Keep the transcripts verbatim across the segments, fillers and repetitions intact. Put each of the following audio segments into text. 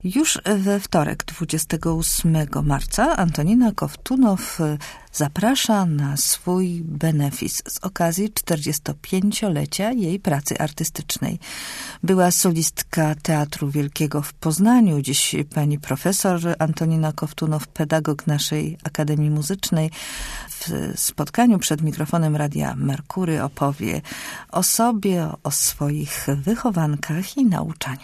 Już we wtorek, dwudziestego ósmego marca, Antonina Kowtunow zaprasza na swój benefis z okazji czterdziestopięciolecia jej pracy artystycznej. Była solistka Teatru Wielkiego w Poznaniu. Dziś pani profesor Antonina Kowtunow, pedagog naszej Akademii Muzycznej, w spotkaniu przed mikrofonem Radia Merkury opowie o sobie, o swoich wychowankach i nauczaniu.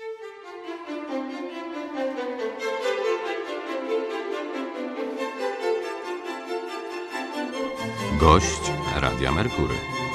Gość Radia Merkury.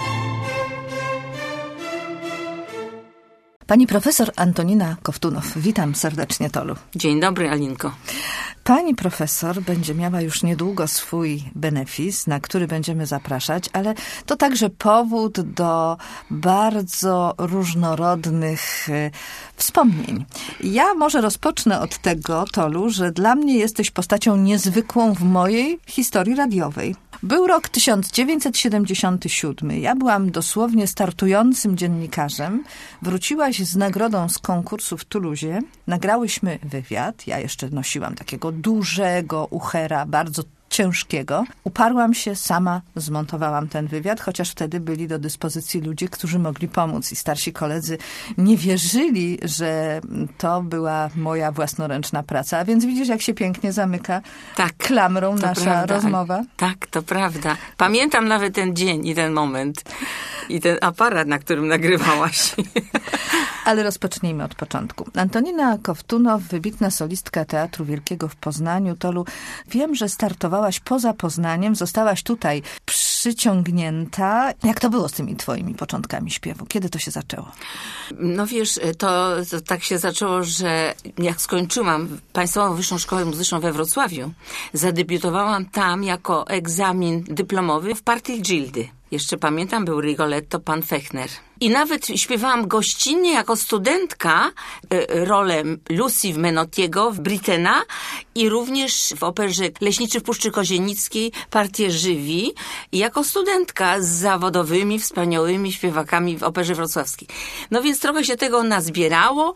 Pani profesor Antonina Kowtunow. Witam serdecznie, Tolu. Dzień dobry, Alinko. Pani profesor będzie miała już niedługo swój benefis, na który będziemy zapraszać, ale to także powód do bardzo różnorodnych e, wspomnień. Ja może rozpocznę od tego, Tolu, że dla mnie jesteś postacią niezwykłą w mojej historii radiowej. Był rok tysiąc dziewięćset siedemdziesiąty siódmy. Ja byłam dosłownie startującym dziennikarzem. Wróciłaś z nagrodą z konkursu w Tuluzie. Nagrałyśmy wywiad. Ja jeszcze nosiłam takiego dużego uchera, bardzo ciężkiego. Uparłam się, sama zmontowałam ten wywiad, chociaż wtedy byli do dyspozycji ludzie, którzy mogli pomóc i starsi koledzy nie wierzyli, że to była moja własnoręczna praca. A więc widzisz, jak się pięknie zamyka tak, klamrą nasza prawda. rozmowa. Tak, to prawda. Pamiętam nawet ten dzień i ten moment i ten aparat, na którym nagrywałaś. Ale rozpocznijmy od początku. Antonina Kowtunow, wybitna solistka Teatru Wielkiego w Poznaniu. Tolu, wiem, że startowałaś poza Poznaniem, zostałaś tutaj przyciągnięta. Jak to było z tymi twoimi początkami śpiewu? Kiedy to się zaczęło? No wiesz, to, to tak się zaczęło, że jak skończyłam Państwową Wyższą Szkołę Muzyczną we Wrocławiu, zadebiutowałam tam jako egzamin dyplomowy w partii Gildy. Jeszcze pamiętam, był Rigoletto, pan Fechner. I nawet śpiewałam gościnnie jako studentka y, rolę Lucy w Menottiego, w Britena i również w operze Leśniczy w Puszczy Kozienickiej partię Żywi. I jako studentka z zawodowymi, wspaniałymi śpiewakami w operze wrocławskiej. No więc trochę się tego nazbierało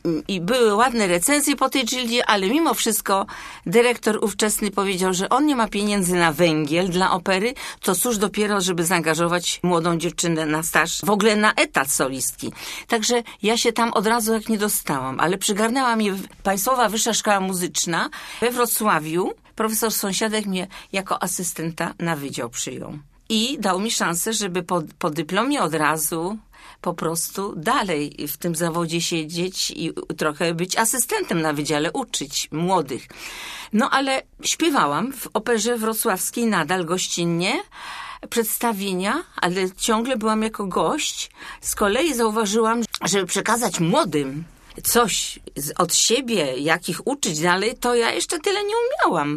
i były ładne recenzje po tej Gildzie, ale mimo wszystko dyrektor ówczesny powiedział, że on nie ma pieniędzy na węgiel dla opery, to cóż dopiero, żeby zaangażować młodą dziewczynę na staż, w ogóle na etat solistki. Także ja się tam od razu jak nie dostałam, ale przygarnęła mnie Państwowa Wyższa Szkoła Muzyczna we Wrocławiu. Profesor Sąsiadek mnie jako asystenta na wydział przyjął. I dał mi szansę, żeby po, po dyplomie od razu po prostu dalej w tym zawodzie siedzieć i trochę być asystentem na wydziale, uczyć młodych. No ale śpiewałam w operze wrocławskiej nadal gościnnie, przedstawienia, ale ciągle byłam jako gość. Z kolei zauważyłam, żeby przekazać młodym coś od siebie, jak ich uczyć dalej, to ja jeszcze tyle nie umiałam.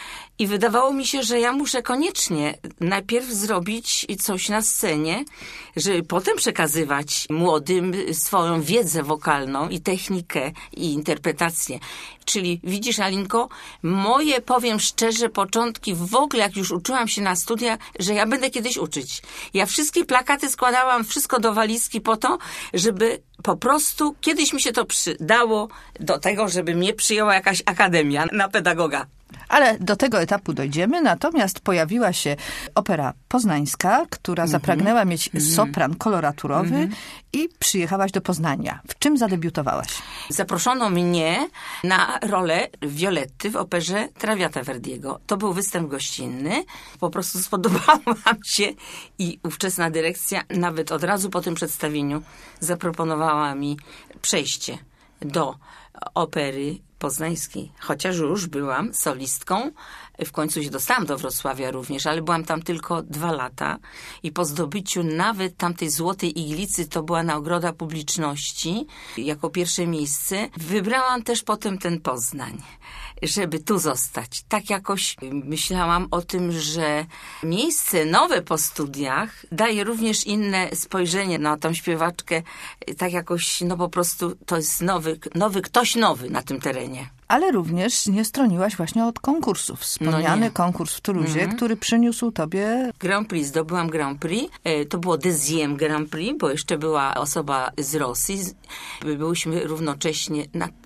I wydawało mi się, że ja muszę koniecznie najpierw zrobić coś na scenie, żeby potem przekazywać młodym swoją wiedzę wokalną i technikę i interpretację. Czyli widzisz, Alinko, moje, powiem szczerze, początki w ogóle, jak już uczyłam się na studiach, że ja będę kiedyś uczyć. Ja wszystkie plakaty składałam, wszystko do walizki po to, żeby po prostu kiedyś mi się to przydało do tego, żeby mnie przyjęła jakaś akademia na pedagoga. Ale do tego etapu dojdziemy, natomiast pojawiła się opera poznańska, która mm-hmm. zapragnęła mieć mm-hmm. sopran koloraturowy mm-hmm. i przyjechałaś do Poznania. W czym zadebiutowałaś? Zaproszono mnie na rolę Violetty w operze Traviata Verdiego. To był występ gościnny. Po prostu spodobałam się i ówczesna dyrekcja nawet od razu po tym przedstawieniu zaproponowała mi przejście do opery poznańskiej. Chociaż już byłam solistką, w końcu się dostałam do Wrocławia również, ale byłam tam tylko dwa lata i po zdobyciu nawet tamtej Złotej Iglicy, to była nagroda publiczności, jako pierwsze miejsce, wybrałam też potem ten Poznań, żeby tu zostać. Tak jakoś myślałam o tym, że miejsce nowe po studiach daje również inne spojrzenie na tą śpiewaczkę, tak jakoś, no po prostu to jest nowy, nowy ktoś nowy na tym terenie. Ale również nie stroniłaś właśnie od konkursów. Wspomniany no konkurs w Tuluzie, mm-hmm. który przyniósł tobie... Grand Prix, zdobyłam Grand Prix. To było Deuxième Grand Prix, bo jeszcze była osoba z Rosji. Byłyśmy równocześnie na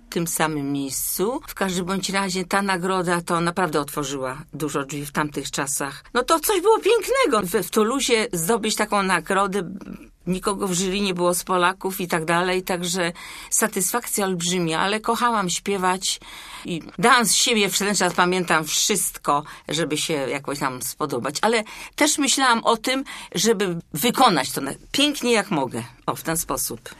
tym samym miejscu. W każdym bądź razie ta nagroda to naprawdę otworzyła dużo drzwi w tamtych czasach. No to coś było pięknego. W, w Tuluzie zdobyć taką nagrodę, nikogo w jury nie było z Polaków i tak dalej, także satysfakcja olbrzymia, ale kochałam śpiewać i dałam z siebie, w ten czas pamiętam wszystko, żeby się jakoś nam spodobać, ale też myślałam o tym, żeby wykonać to pięknie jak mogę. O, w ten sposób.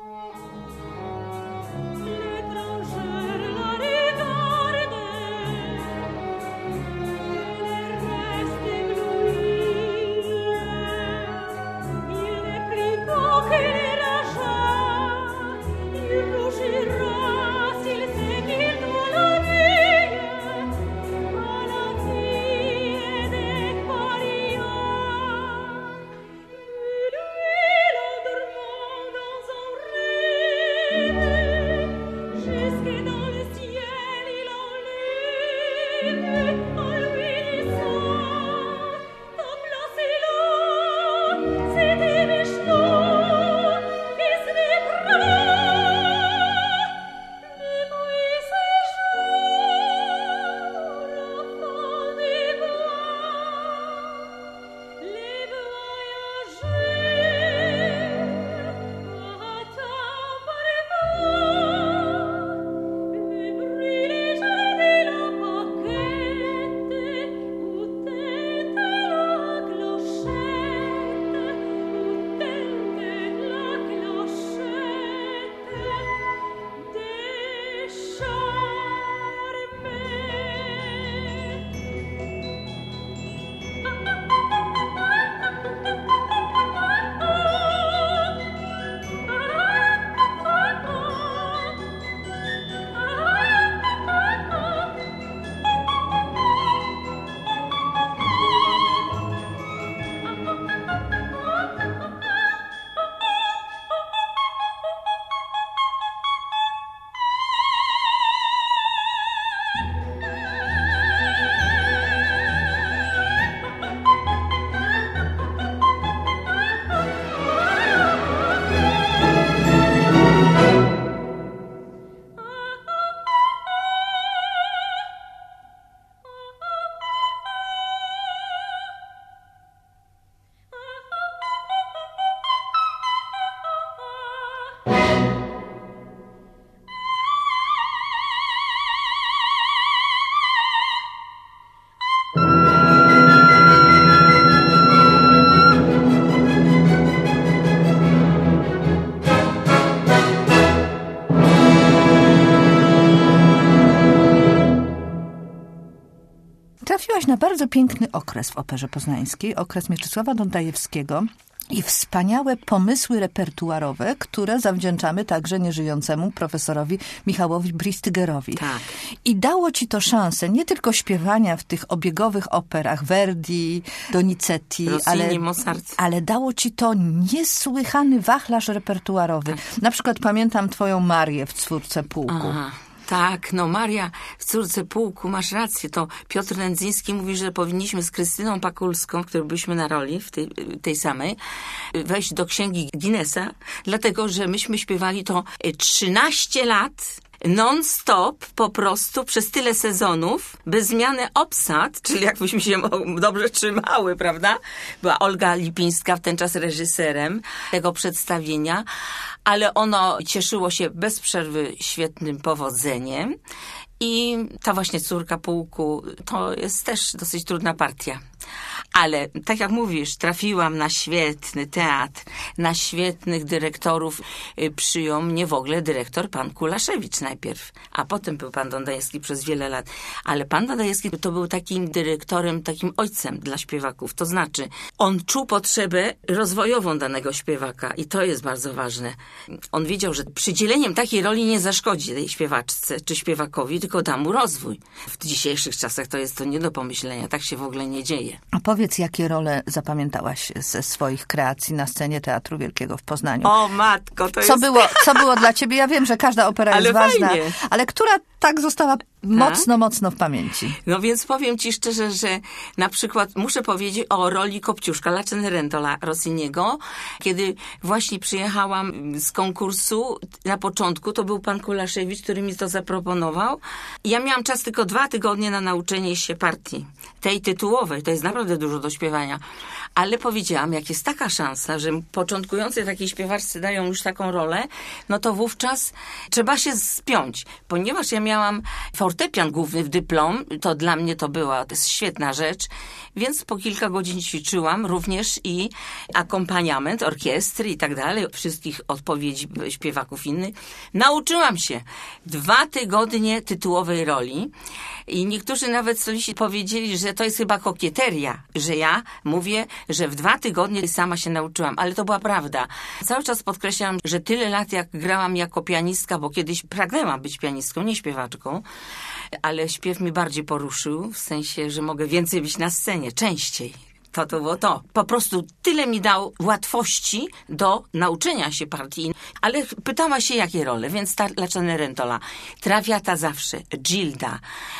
Trafiłaś na bardzo piękny okres w Operze Poznańskiej, okres Mieczysława Dądajewskiego i wspaniałe pomysły repertuarowe, które zawdzięczamy także nieżyjącemu profesorowi Michałowi Bristygerowi. Tak. I dało ci to szansę nie tylko śpiewania w tych obiegowych operach Verdi, Donizetti, Rossini, ale, Mozart. ale dało ci to niesłychany wachlarz repertuarowy. Tak. Na przykład pamiętam twoją Marię w Córce Pułku. Aha. Tak, no Maria w Córce Pułku, masz rację, to Piotr Nędziński mówi, że powinniśmy z Krystyną Pakulską, w której byliśmy na roli, w tej, tej samej, wejść do księgi Guinnessa, dlatego, że myśmy śpiewali to trzynaście lat non-stop, po prostu, przez tyle sezonów, bez zmiany obsad, czyli jakbyśmy się dobrze trzymały, prawda? Była Olga Lipińska w ten czas reżyserem tego przedstawienia, ale ono cieszyło się bez przerwy świetnym powodzeniem i ta właśnie Córka Pułku to jest też dosyć trudna partia. Ale tak jak mówisz, trafiłam na świetny teatr, na świetnych dyrektorów. Przyjął mnie w ogóle dyrektor pan Kulaszewicz najpierw, a potem był pan Dądajewski przez wiele lat. Ale pan Dądajewski to był takim dyrektorem, takim ojcem dla śpiewaków. To znaczy, on czuł potrzebę rozwojową danego śpiewaka i to jest bardzo ważne. On wiedział, że przydzieleniem takiej roli nie zaszkodzi tej śpiewaczce czy śpiewakowi, tylko da mu rozwój. W dzisiejszych czasach to jest to nie do pomyślenia. Tak się w ogóle nie dzieje. A powiedz, jakie role zapamiętałaś ze swoich kreacji na scenie Teatru Wielkiego w Poznaniu? O matko, to co jest... Było, co było dla ciebie? Ja wiem, że każda opera ale jest ważna, fajnie. ale która tak została mocno, mocno w pamięci. No więc powiem ci szczerze, że na przykład muszę powiedzieć o roli Kopciuszka, La Cenerentola Rossiniego. Kiedy właśnie przyjechałam z konkursu, na początku to był pan Kulaszewicz, który mi to zaproponował. Ja miałam czas tylko dwa tygodnie na nauczenie się partii, tej tytułowej. To jest naprawdę dużo do śpiewania. Ale powiedziałam, jak jest taka szansa, że początkujący takiej śpiewaczce dają już taką rolę, no to wówczas trzeba się spiąć. Ponieważ ja miałam fortepian główny w dyplom, to dla mnie to była to jest świetna rzecz, więc po kilka godzin ćwiczyłam również i akompaniament orkiestry i tak dalej, wszystkich odpowiedzi śpiewaków innych. Nauczyłam się dwa tygodnie tytułowej roli i niektórzy nawet soliści powiedzieli, że to jest chyba kokieteria, że ja mówię, że w dwa tygodnie sama się nauczyłam, ale to była prawda. Cały czas podkreślam, że tyle lat jak grałam jako pianistka, bo kiedyś pragnęłam być pianistką, nie śpiewaczką, ale śpiew mi bardziej poruszył, w sensie, że mogę więcej być na scenie, częściej. To to było to. Po prostu tyle mi dał łatwości do nauczenia się partii. Ale pytała się, jakie role, więc ta La Cenerentola, Traviata zawsze, Gilda,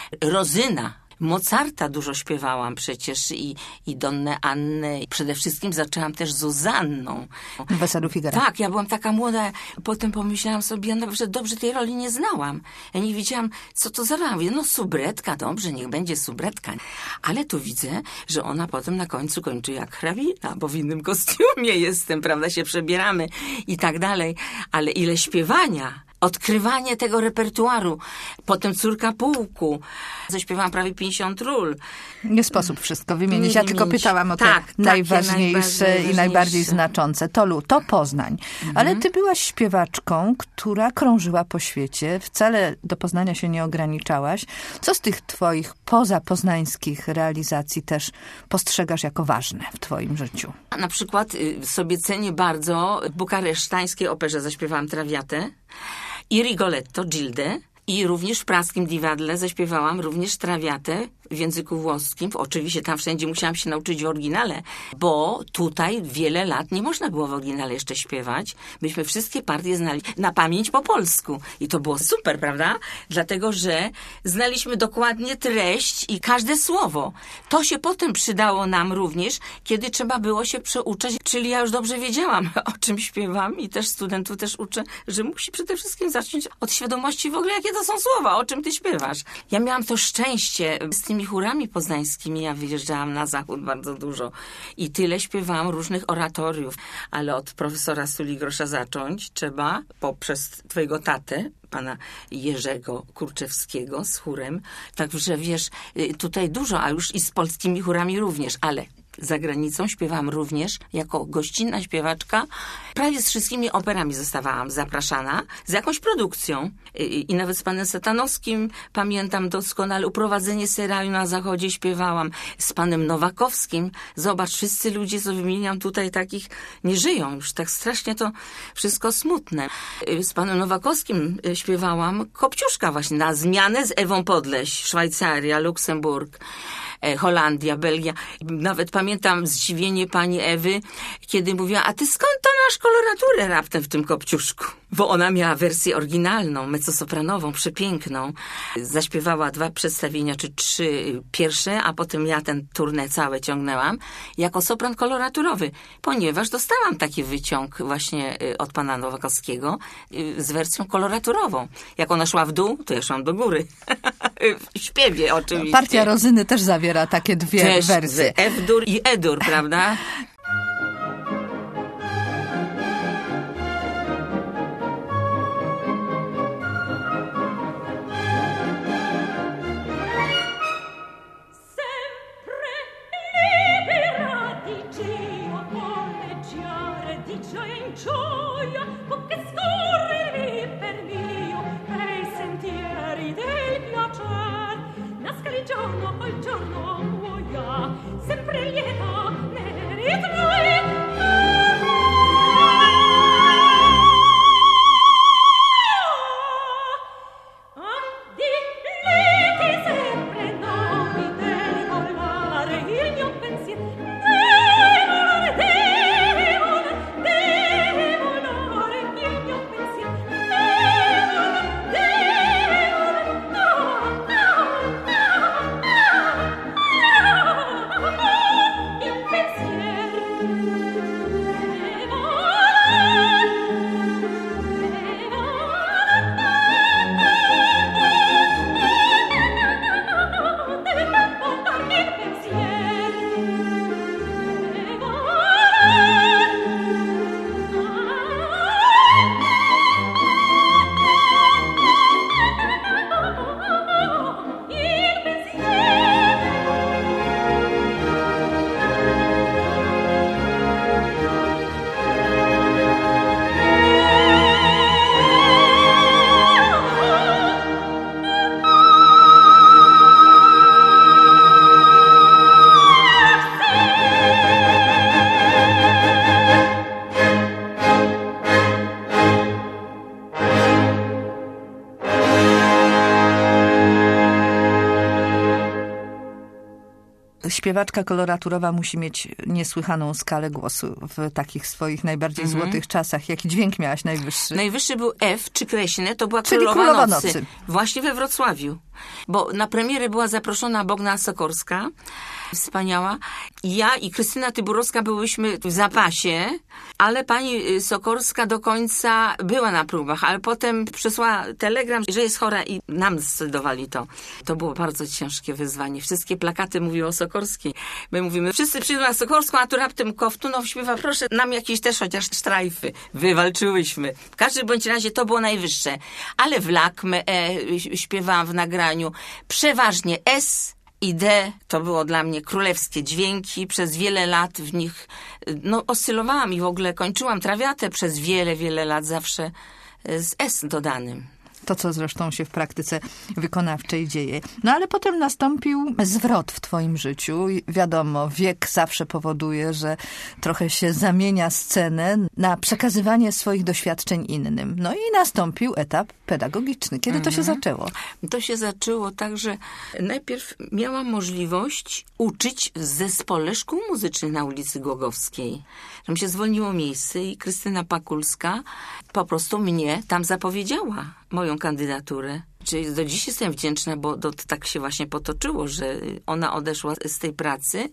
Rozyna, Mozarta dużo śpiewałam przecież i, i Donnę Annę. Przede wszystkim zaczęłam też Zuzanną. W Weselu Figara. Tak, ja byłam taka młoda. Potem pomyślałam sobie, no, że dobrze tej roli nie znałam. Ja nie wiedziałam, co to za rola. Mówię, no subretka, dobrze, niech będzie subretka. Ale tu widzę, że ona potem na końcu kończy jak hrabina, bo w innym kostiumie jestem, prawda, się przebieramy i tak dalej. Ale ile śpiewania. Odkrywanie tego repertuaru. Potem Córka pułku. Zaśpiewałam prawie pięćdziesiąt ról. Nie sposób wszystko wymienić. Nie Ja tylko wymienić. pytałam o te tak, najważniejsze najważniejsze i najbardziej znaczące. Tolu, to Poznań. Mhm. Ale ty byłaś śpiewaczką, która krążyła po świecie. Wcale do Poznania się nie ograniczałaś. Co z tych twoich pozapoznańskich realizacji też postrzegasz jako ważne w twoim życiu? Na przykład sobie cenię bardzo w bukaresztańskiej operze zaśpiewałam Traviatę i Rigoletto, Gildę. I również w praskim Divadle zaśpiewałam również Traviatę w języku włoskim. Oczywiście tam wszędzie musiałam się nauczyć w oryginale, bo tutaj wiele lat nie można było w oryginale jeszcze śpiewać. Myśmy wszystkie partie znali na pamięć po polsku. I to było super, prawda? Dlatego, że znaliśmy dokładnie treść i każde słowo. To się potem przydało nam również, kiedy trzeba było się przeuczać. Czyli ja już dobrze wiedziałam, o czym śpiewam i też studentów też uczę, że musi przede wszystkim zacząć od świadomości w ogóle, jakie to są słowa, o czym ty śpiewasz. Ja miałam to szczęście z tymi chórami poznańskimi. Ja wyjeżdżałam na zachód bardzo dużo i tyle śpiewałam różnych oratoriów, ale od profesora Suligrosza zacząć trzeba poprzez twojego tatę, pana Jerzego Kurczewskiego z chórem. Także wiesz, tutaj dużo, a już i z polskimi chórami również, ale za granicą śpiewałam również jako gościnna śpiewaczka. Prawie z wszystkimi operami zostawałam zapraszana z jakąś produkcją. I, i nawet z panem Satanowskim pamiętam doskonale Uprowadzenie Seraju na Zachodzie śpiewałam. Z panem Nowakowskim. Zobacz, wszyscy ludzie, co wymieniam tutaj, takich nie żyją. Już tak strasznie to wszystko smutne. Z panem Nowakowskim śpiewałam Kopciuszka właśnie na zmianę z Ewą Podleś. Szwajcaria, Luksemburg, Holandia, Belgia. Nawet pamiętam zdziwienie pani Ewy, kiedy mówiła, a ty skąd to masz koloraturę raptem w tym Kopciuszku? Bo ona miała wersję oryginalną, mezzosopranową, przepiękną. Zaśpiewała dwa przedstawienia, czy trzy pierwsze, a potem ja ten turnę całe ciągnęłam jako sopran koloraturowy, ponieważ dostałam taki wyciąg właśnie od pana Nowakowskiego z wersją koloraturową. Jak ona szła w dół, to ja szłam do góry. W śpiewie oczywiście. Partia Rozyny też zawiera takie dwie też wersje. F-dur i E-dur, prawda? Giorno al giorno muoia, sempre lieta, merita śpiewaczka koloraturowa musi mieć niesłychaną skalę głosu w takich swoich najbardziej mhm. złotych czasach. Jaki dźwięk miałaś najwyższy? Najwyższy był F, czy kreśne, to była Czyli Królowa, Królowa Nocy. Nocy. Właśnie we Wrocławiu. Bo na premierę była zaproszona Bogna Sokorska, wspaniała. Ja i Krystyna Tyburowska byłyśmy w zapasie, ale pani Sokorska do końca była na próbach, ale potem przysłała telegram, że jest chora i nam zdecydowali to. To było bardzo ciężkie wyzwanie. Wszystkie plakaty mówiły o Sokorskiej. My mówimy, wszyscy przyjdą na Sokorską, a tu raptem Kowtunow śpiewa, proszę nam jakieś też chociaż sztrajfy. Wywalczyłyśmy. W każdym bądź razie to było najwyższe. Ale w Lakme e, śpiewałam w nagraniu. Przeważnie S i D to było dla mnie królewskie dźwięki. Przez wiele lat w nich no, oscylowałam i w ogóle kończyłam trawiatę przez wiele, wiele lat zawsze z S dodanym. To, co zresztą się w praktyce wykonawczej dzieje. No ale potem nastąpił zwrot w twoim życiu. I wiadomo, wiek zawsze powoduje, że trochę się zamienia scenę na przekazywanie swoich doświadczeń innym. No i nastąpił etap pedagogiczny. Kiedy mhm. to się zaczęło? To się zaczęło tak, że najpierw miałam możliwość uczyć w zespole szkół muzycznych na ulicy Głogowskiej. Tam się zwolniło miejsce i Krystyna Pakulska po prostu mnie tam zapowiedziała, moją kandydaturę. Czyli do dziś jestem wdzięczna, bo to tak się właśnie potoczyło, że ona odeszła z tej pracy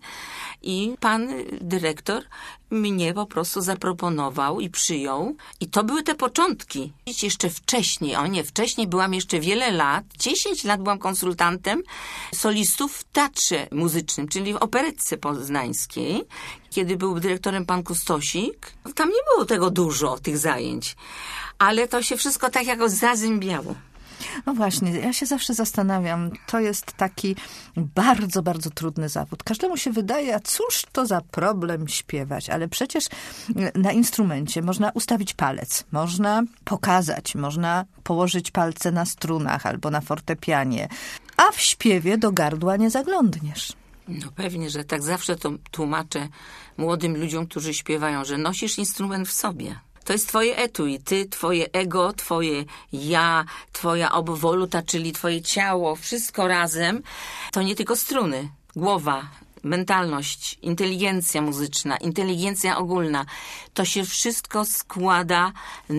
i pan dyrektor mnie po prostu zaproponował i przyjął. I to były te początki. Jeszcze wcześniej, o nie, wcześniej byłam jeszcze wiele lat, dziesięć lat byłam konsultantem solistów w teatrze muzycznym, czyli w operetce poznańskiej. Kiedy był dyrektorem pan Kustosik, tam nie było tego dużo, tych zajęć. Ale to się wszystko tak jakoś zazębiało. No właśnie, ja się zawsze zastanawiam, to jest taki bardzo, bardzo trudny zawód. Każdemu się wydaje, a cóż to za problem śpiewać, ale przecież na instrumencie można ustawić palec, można pokazać, można położyć palce na strunach albo na fortepianie, a w śpiewie do gardła nie zaglądniesz. No pewnie, że tak zawsze to tłumaczę młodym ludziom, którzy śpiewają, że nosisz instrument w sobie. To jest twoje etui, ty, twoje ego, twoje ja, twoja obwoluta, czyli twoje ciało, wszystko razem. To nie tylko struny, głowa, mentalność, inteligencja muzyczna, inteligencja ogólna. To się wszystko składa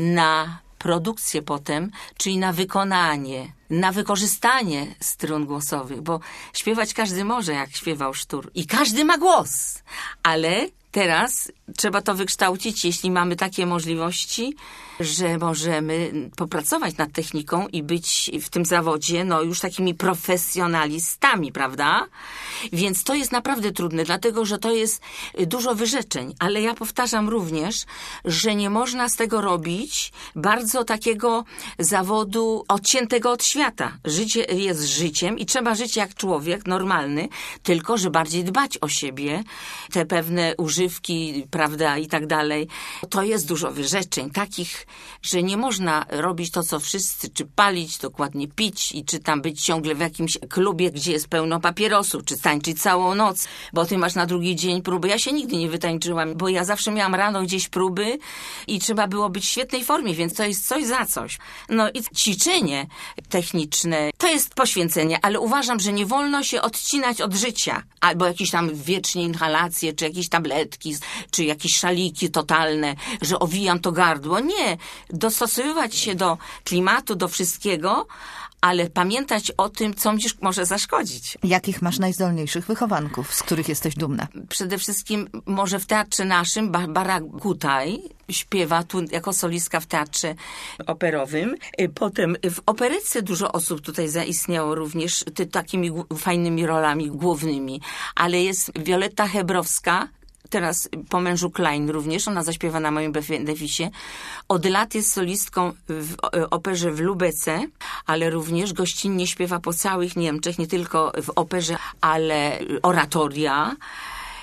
na produkcję potem, czyli na wykonanie, na wykorzystanie strun głosowych, bo śpiewać każdy może, jak śpiewał Sztur. I każdy ma głos, ale teraz trzeba to wykształcić, jeśli mamy takie możliwości, że możemy popracować nad techniką i być w tym zawodzie no już takimi profesjonalistami, prawda? Więc to jest naprawdę trudne, dlatego że to jest dużo wyrzeczeń. Ale ja powtarzam również, że nie można z tego robić bardzo takiego zawodu odciętego od świata. Życie jest życiem i trzeba żyć jak człowiek normalny, tylko że bardziej dbać o siebie. Te pewne używki, prawda, i tak dalej. To jest dużo wyrzeczeń, takich, że nie można robić to, co wszyscy, czy palić, dokładnie pić i czy tam być ciągle w jakimś klubie, gdzie jest pełno papierosów, czy tańczyć całą noc, bo ty masz na drugi dzień próby. Ja się nigdy nie wytańczyłam, bo ja zawsze miałam rano gdzieś próby i trzeba było być w świetnej formie, więc to jest coś za coś. No i ćwiczenie techniczne, to jest poświęcenie, ale uważam, że nie wolno się odcinać od życia, albo jakieś tam wiecznie inhalacje, czy jakieś tabletki, czy jakieś szaliki totalne, że owijam to gardło. Nie. Dostosowywać się do klimatu, do wszystkiego, ale pamiętać o tym, co mi może zaszkodzić. Jakich masz najzdolniejszych wychowanków, z których jesteś dumna? Przede wszystkim może w teatrze naszym Barbara Gutaj śpiewa tu jako solistka w teatrze operowym. Potem w operetce dużo osób tutaj zaistniało również ty, takimi fajnymi rolami głównymi, ale jest Wioletta Hebrowska, teraz po mężu Klein również, ona zaśpiewa na moim beneficie. Od lat jest solistką w operze w Lubece, ale również gościnnie śpiewa po całych Niemczech, nie tylko w operze, ale oratoria.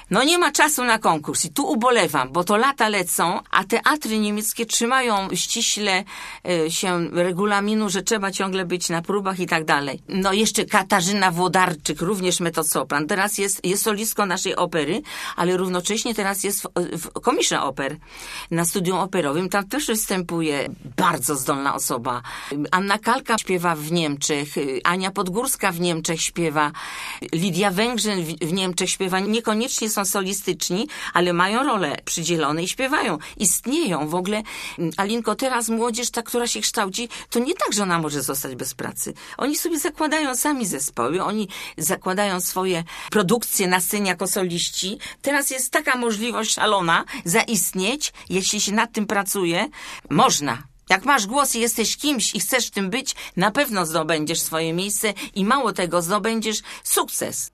No nie ma czasu na konkurs i tu ubolewam, bo to lata lecą, a teatry niemieckie trzymają ściśle y, się regulaminu, że trzeba ciągle być na próbach i tak dalej. No jeszcze Katarzyna Włodarczyk, również mezzosopran. Teraz jest, jest solistką naszej opery, ale równocześnie teraz jest w, w Commission Oper na studium operowym. Tam też występuje bardzo zdolna osoba. Anna Kalka śpiewa w Niemczech, Ania Podgórska w Niemczech śpiewa, Lidia Węgrzyn w, w Niemczech śpiewa. Niekoniecznie są solistyczni, ale mają rolę przydzielone i śpiewają. Istnieją w ogóle. Alinko, teraz młodzież, ta, która się kształci, to nie tak, że ona może zostać bez pracy. Oni sobie zakładają sami zespoły, oni zakładają swoje produkcje na scenie jako soliści. Teraz jest taka możliwość szalona zaistnieć, jeśli się nad tym pracuje, można. Jak masz głos i jesteś kimś i chcesz tym być, na pewno zdobędziesz swoje miejsce i mało tego, zdobędziesz sukces.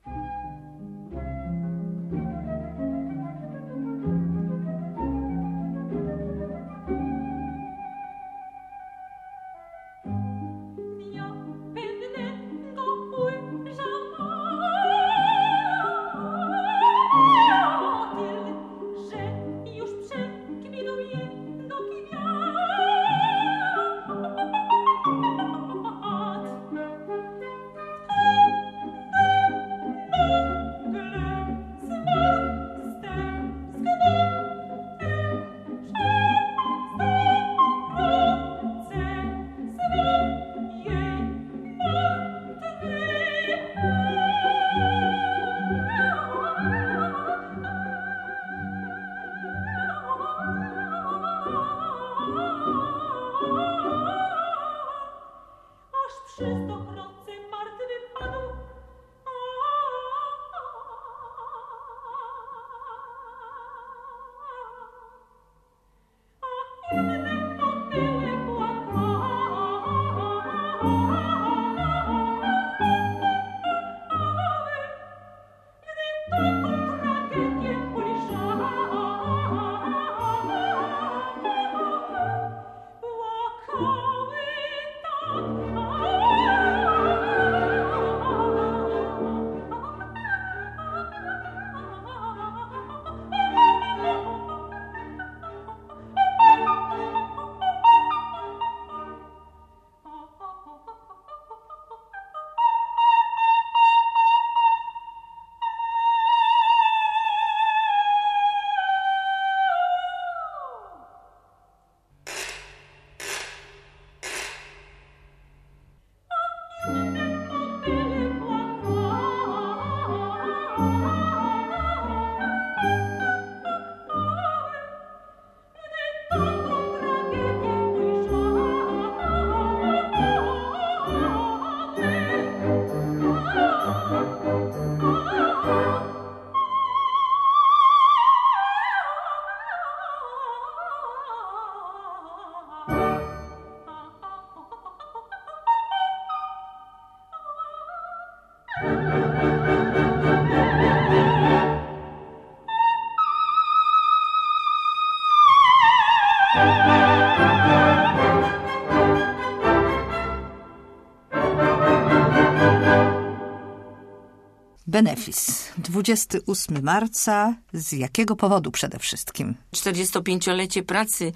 Benefis. dwudziestego ósmego marca. Z jakiego powodu przede wszystkim? czterdziestopięciolecie pracy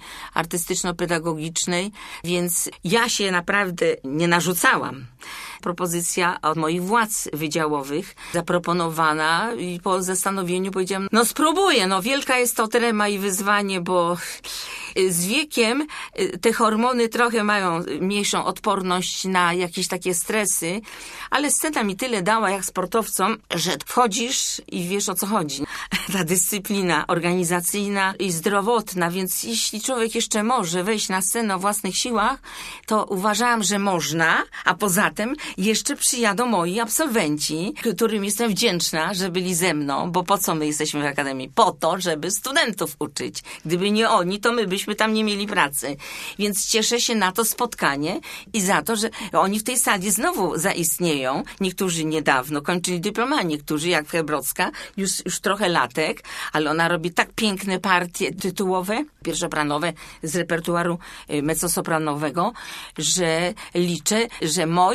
artystyczno-pedagogicznej, więc ja się naprawdę nie narzucałam. Propozycja od moich władz wydziałowych zaproponowana i po zastanowieniu powiedziałam, no spróbuję, no wielka jest to trema i wyzwanie, bo z wiekiem te hormony trochę mają mniejszą odporność na jakieś takie stresy, ale scena mi tyle dała jak sportowcom, że wchodzisz i wiesz, o co chodzi. Ta dyscyplina organizacyjna i zdrowotna, więc jeśli człowiek jeszcze może wejść na scenę o własnych siłach, to uważałam, że można, a poza tym jeszcze przyjadą moi absolwenci, którym jestem wdzięczna, że byli ze mną, bo po co my jesteśmy w Akademii? Po to, żeby studentów uczyć. Gdyby nie oni, to my byśmy tam nie mieli pracy. Więc cieszę się na to spotkanie i za to, że oni w tej sali znowu zaistnieją. Niektórzy niedawno kończyli dyploma, niektórzy jak Hebrocka, już, już trochę latek, ale ona robi tak piękne partie tytułowe, pierwszoplanowe z repertuaru mezzosopranowego, że liczę, że moi absolwenci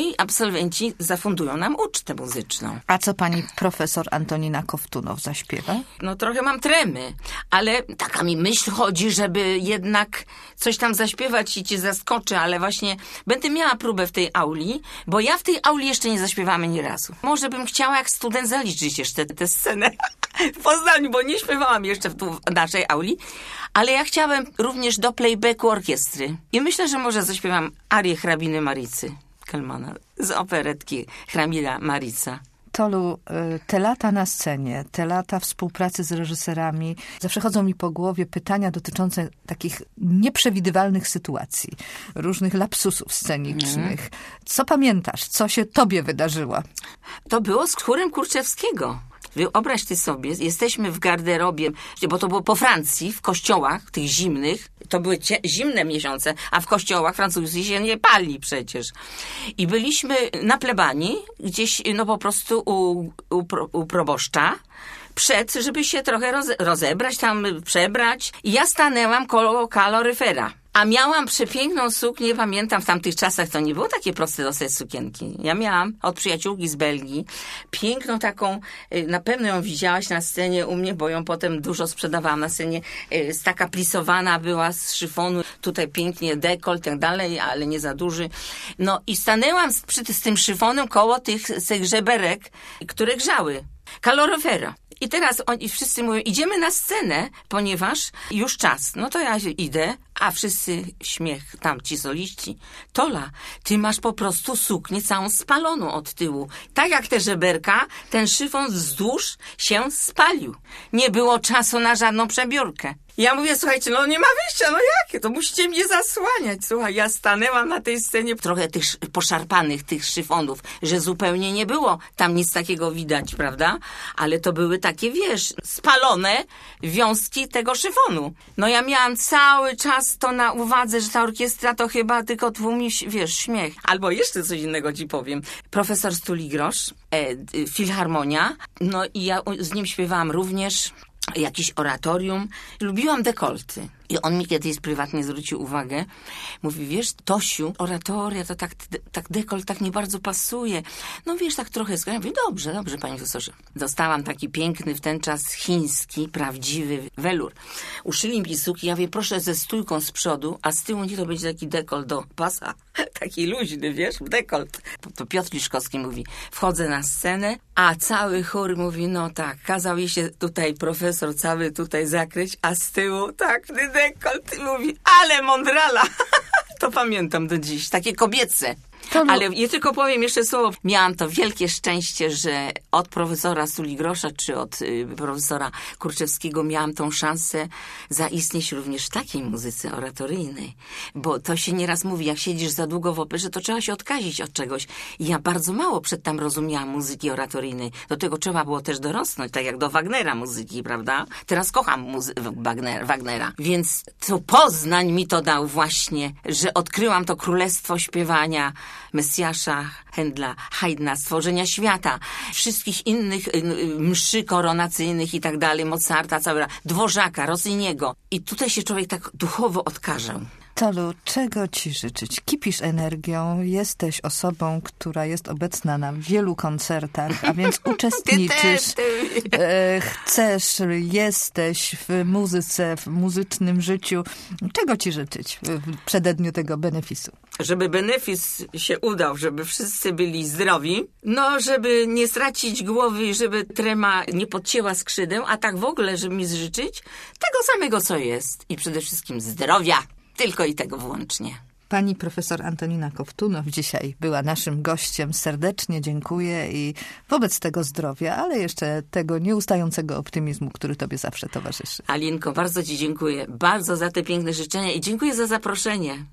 absolwenci zafundują nam ucztę muzyczną. A co pani profesor Antonina Kowtunow zaśpiewa? No trochę mam tremy, ale taka mi myśl chodzi, żeby jednak coś tam zaśpiewać i cię zaskoczę, ale właśnie będę miała próbę w tej auli, bo ja w tej auli jeszcze nie zaśpiewałam ani razu. Może bym chciała jak student zaliczyć jeszcze tę scenę w Poznaniu, bo nie śpiewałam jeszcze w, tu, w naszej auli, ale ja chciałem również do playbacku orkiestry. I myślę, że może zaśpiewam arię hrabiny Maricy Kelmana z operetki Hrabina Marica. Tolu, te lata na scenie, te lata współpracy z reżyserami, zawsze chodzą mi po głowie pytania dotyczące takich nieprzewidywalnych sytuacji, różnych lapsusów scenicznych. Mm. Co pamiętasz? Co się tobie wydarzyło? To było z chórem Kurczewskiego. Wyobraź ty sobie, jesteśmy w garderobie, bo to było po Francji, w kościołach tych zimnych, to były cie, zimne miesiące, a w kościołach francuskich się nie pali przecież. I byliśmy na plebanii, gdzieś no po prostu u, u, u proboszcza, przed, żeby się trochę roze, rozebrać, tam przebrać. I ja stanęłam koło kaloryfera. A miałam przepiękną suknię, pamiętam, w tamtych czasach to nie było takie proste dostać sukienki. Ja miałam od przyjaciółki z Belgii piękną taką, na pewno ją widziałaś na scenie u mnie, bo ją potem dużo sprzedawałam na scenie, taka plisowana była z szyfonu, tutaj pięknie dekolt i tak dalej, ale nie za duży. No i stanęłam przy, z tym szyfonem koło tych, tych żeberek, które grzały. Kaloryfera. I teraz oni wszyscy mówią, idziemy na scenę, ponieważ już czas. No to ja idę, a wszyscy śmiech, tam ci soliści. Tola, ty masz po prostu suknię całą spaloną od tyłu. Tak jak te żeberka, ten szyfon wzdłuż się spalił. Nie było czasu na żadną przebiórkę. Ja mówię, słuchajcie, no nie ma wyjścia, no jakie? To musicie mnie zasłaniać. Słuchaj, ja stanęłam na tej scenie, trochę tych poszarpanych tych szyfonów, że zupełnie nie było tam nic takiego widać, prawda? Ale to były takie, wiesz, spalone wiązki tego szyfonu. No ja miałam cały czas to na uwadze, że ta orkiestra to chyba tylko tłumi, wiesz, śmiech. Albo jeszcze coś innego ci powiem. Profesor Stuligrosz, e, Filharmonia, no i ja z nim śpiewałam również jakieś oratorium. Lubiłam dekolty. I on mi kiedyś prywatnie zwrócił uwagę. Mówi, wiesz, Tosiu, oratoria, to tak, tak dekolt tak nie bardzo pasuje. No wiesz, tak trochę skoro. Ja mówię, dobrze, dobrze, panie profesorze. Dostałam taki piękny w ten czas chiński, prawdziwy welur. Uszyli mi suki, ja mówię, proszę ze stójką z przodu, a z tyłu nie to będzie taki dekolt do pasa. Taki luźny, wiesz, dekolt. To Piotr Liszkowski mówi, wchodzę na scenę, a cały chór mówi, no tak, kazał jej się tutaj profesor cały tutaj zakryć, a z tyłu tak, dekolt mówi, ale mądrala. To pamiętam do dziś, takie kobiece. To... Ale ja tylko powiem jeszcze słowo. Miałam to wielkie szczęście, że od profesora Stuligrosza czy od y, profesora Kurczewskiego miałam tą szansę zaistnieć również w takiej muzyce oratoryjnej. Bo to się nieraz mówi, jak siedzisz za długo w operze, to trzeba się odkazić od czegoś. I ja bardzo mało przedtem rozumiałam muzyki oratoryjnej. Do tego trzeba było też dorosnąć, tak jak do Wagnera muzyki, prawda? Teraz kocham muzy- Wagner, Wagnera. Więc to Poznań mi to dał właśnie, że odkryłam to królestwo śpiewania Mesjasza, Händla, Haydna, stworzenia świata, wszystkich innych mszy koronacyjnych i tak dalej, Mozarta, całego, Dworzaka, Rossiniego. I tutaj się człowiek tak duchowo odkażał. Tolu, czego ci życzyć? Kipisz energią, jesteś osobą, która jest obecna na wielu koncertach, a więc uczestniczysz, e, chcesz, jesteś w muzyce, w muzycznym życiu. Czego ci życzyć w przededniu tego benefisu? Żeby benefis się udał, żeby wszyscy byli zdrowi, no żeby nie stracić głowy, żeby trema nie podcięła skrzydeł, a tak w ogóle, żeby mi życzyć tego samego, co jest i przede wszystkim zdrowia. Tylko i tego wyłącznie. Pani profesor Antonina Kowtunow dzisiaj była naszym gościem. Serdecznie dziękuję i wobec tego zdrowia, ale jeszcze tego nieustającego optymizmu, który tobie zawsze towarzyszy. Alinko, bardzo ci dziękuję. Bardzo za te piękne życzenia i dziękuję za zaproszenie.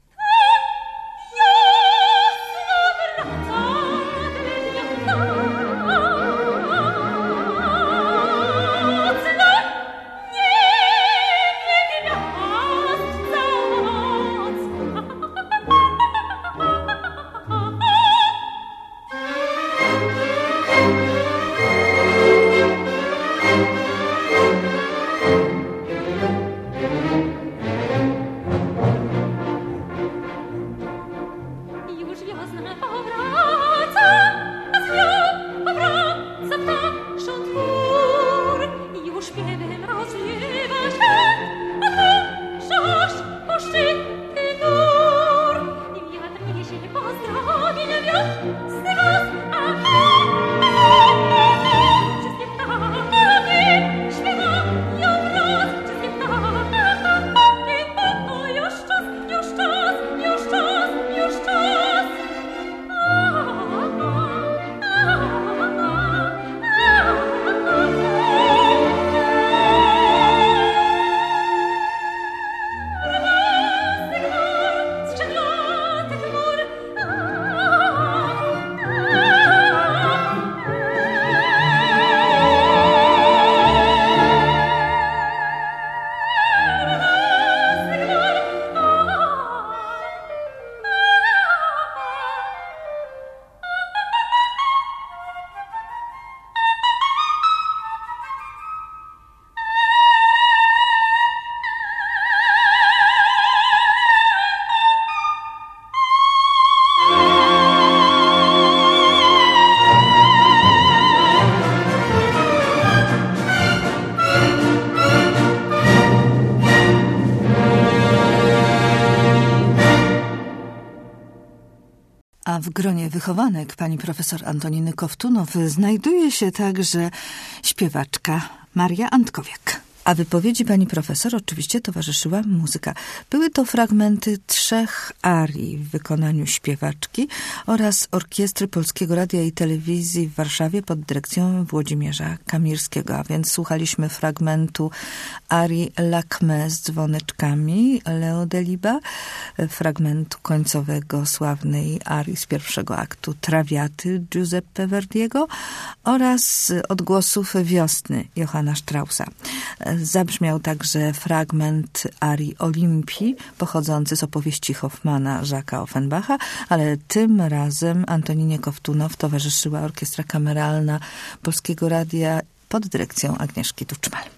w gronie wychowanek pani profesor Antoniny Kowtunow znajduje się także śpiewaczka Maria Antkowiak. A wypowiedzi pani profesor oczywiście towarzyszyła muzyka. Były to fragmenty trzech arii w wykonaniu śpiewaczki oraz orkiestry Polskiego Radia i Telewizji w Warszawie pod dyrekcją Włodzimierza Kamirskiego. A więc słuchaliśmy fragmentu arii Lakme z dzwoneczkami Leo Deliba, fragmentu końcowego sławnej arii z pierwszego aktu Trawiaty Giuseppe Verdiego oraz odgłosów wiosny Johanna Straussa. Zabrzmiał także fragment arii Olimpii, pochodzący z opowieści Hoffmana Jacques'a Offenbacha, ale tym razem Antoninie Kowtunow towarzyszyła Orkiestra Kameralna Polskiego Radia pod dyrekcją Agnieszki Tuczmal.